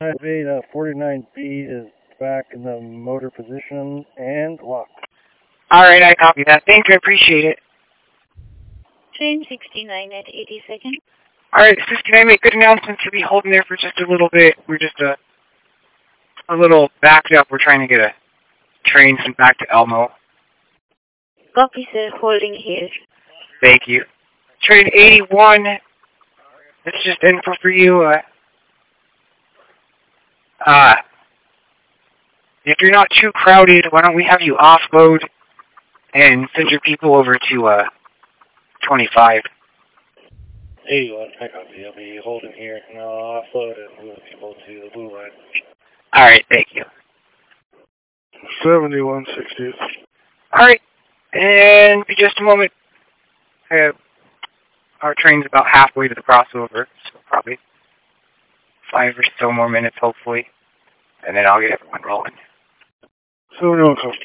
Beta 49B is back in the motor position and locked. Alright, I copy that. Thank you, I appreciate it. Train 69 at 82nd. Alright, sis, can I make good announcements? You'll be holding there for just a little bit. We're just a little backed up. We're trying to get a train sent back to Elmo. Copy, sir. Holding here. Thank you. Train 81. That's just info for you. If you're not too crowded, why don't we have you offload and send your people over to 25. 81, I copy. I'll be holding here and I'll offload and move people to the blue line. Alright, thank you. 71, 60th. Alright, and in just a moment, our train's about halfway to the crossover, so probably 5 or so more minutes, hopefully, and then I'll get everyone rolling. 71, copy.